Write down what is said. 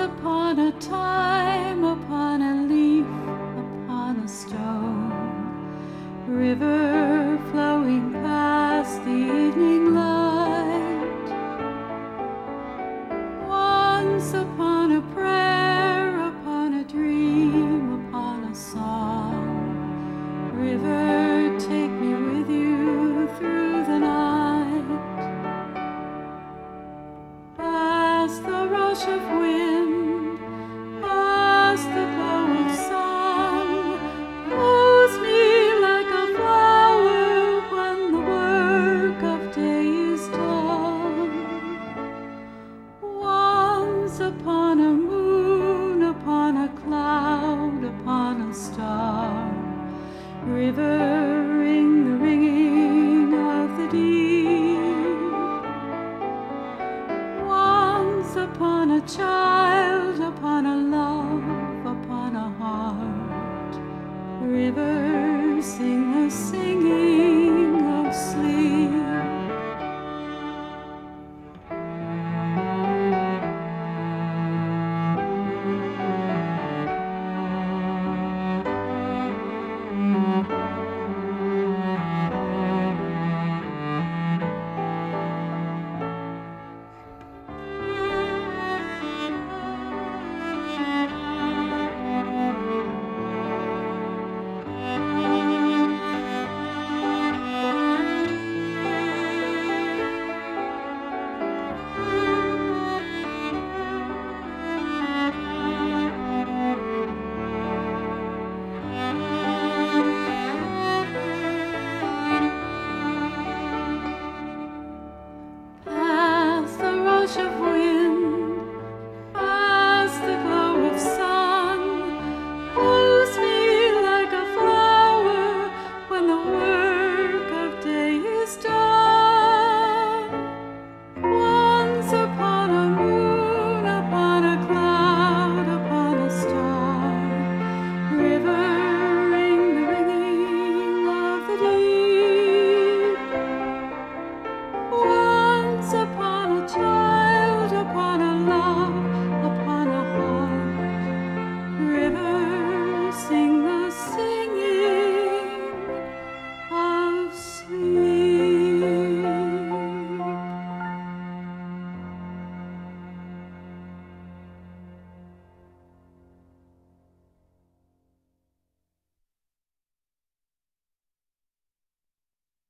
upon a time, upon a leaf, upon a stone, river flowing past the evening light. Once upon a prayer, upon a dream, upon a song, river, take me with you through the night. Past the rush of wind, past the glow of sun, close me like a flower when the work of day is done. Once upon a moon, upon a cloud, upon a star, river, ring the ringing of the deep. Once upon a child, upon a love, upon a heart, river, sing the singing of sleep.